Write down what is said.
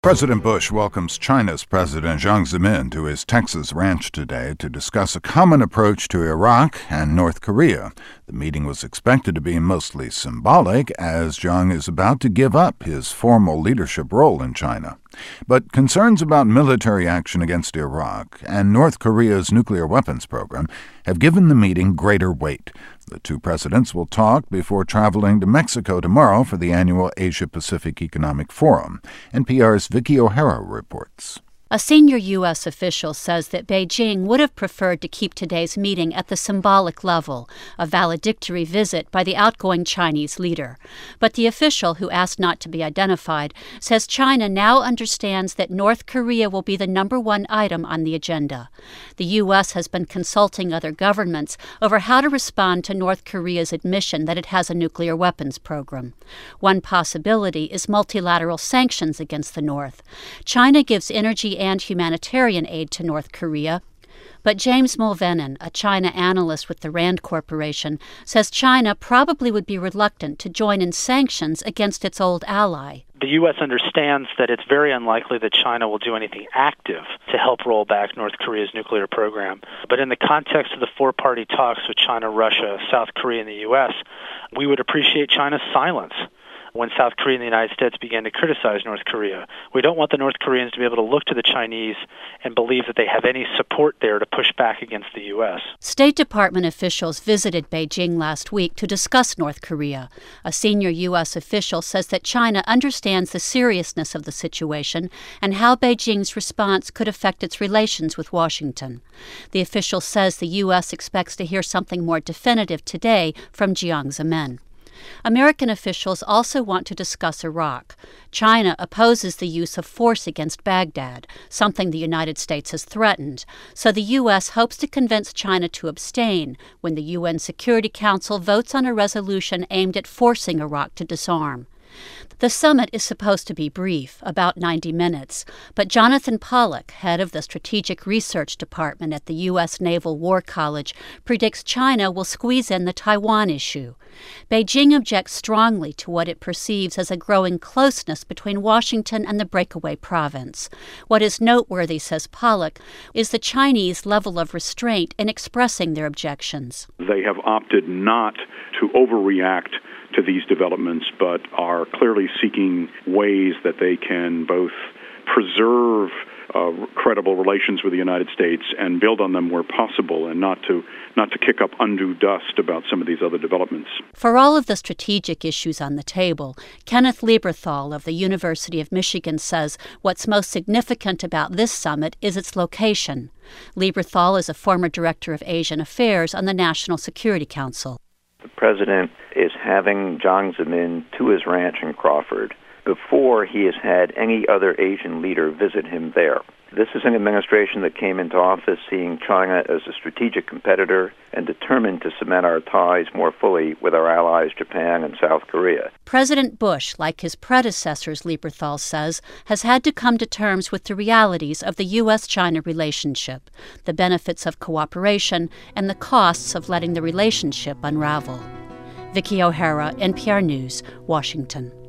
President Bush welcomes China's President Jiang Zemin to his Texas ranch today to discuss a common approach to Iraq and North Korea. The meeting was expected to be mostly symbolic, as Jiang is about to give up his formal leadership role in China. But concerns about military action against Iraq and North Korea's nuclear weapons program have given the meeting greater weight. The two presidents will talk before traveling to Mexico tomorrow for the annual Asia-Pacific Economic Forum. NPR's Vicky O'Hara reports. A senior U.S. official says that Beijing would have preferred to keep today's meeting at the symbolic level, a valedictory visit by the outgoing Chinese leader. But the official, who asked not to be identified, says China now understands that North Korea will be the number one item on the agenda. The U.S. has been consulting other governments over how to respond to North Korea's admission that it has a nuclear weapons program. One possibility is multilateral sanctions against the North. China gives energy and humanitarian aid to North Korea. But James Mulvenon, a China analyst with the Rand Corporation, says China probably would be reluctant to join in sanctions against its old ally. The U.S. understands that it's very unlikely that China will do anything active to help roll back North Korea's nuclear program. But in the context of the four-party talks with China, Russia, South Korea, and the U.S., we would appreciate China's silence when South Korea and the United States began to criticize North Korea. We don't want the North Koreans to be able to look to the Chinese and believe that they have any support there to push back against the U.S. State Department officials visited Beijing last week to discuss North Korea. A senior U.S. official says that China understands the seriousness of the situation and how Beijing's response could affect its relations with Washington. The official says the U.S. expects to hear something more definitive today from Jiang Zemin. American officials also want to discuss Iraq. China opposes the use of force against Baghdad, something the United States has threatened. So the U.S. hopes to convince China to abstain when the UN Security Council votes on a resolution aimed at forcing Iraq to disarm. The summit is supposed to be brief, about 90 minutes, but Jonathan Pollock, head of the Strategic Research Department at the U.S. Naval War College, predicts China will squeeze in the Taiwan issue. Beijing objects strongly to what it perceives as a growing closeness between Washington and the breakaway province. What is noteworthy, says Pollock, is the Chinese level of restraint in expressing their objections. They have opted not to overreact to these developments, but are clearly seeking ways that they can both preserve credible relations with the United States and build on them where possible, and not to kick up undue dust about some of these other developments. For all of the strategic issues on the table, Kenneth Lieberthal of the University of Michigan says what's most significant about this summit is its location. Lieberthal is a former director of Asian Affairs on the National Security Council. The president is having Jiang Zemin to his ranch in Crawford before he has had any other Asian leader visit him there. This is an administration that came into office seeing China as a strategic competitor and determined to cement our ties more fully with our allies Japan and South Korea. President Bush, like his predecessors, Lieberthal says, has had to come to terms with the realities of the U.S.-China relationship, the benefits of cooperation, and the costs of letting the relationship unravel. Vicky O'Hara, NPR News, Washington.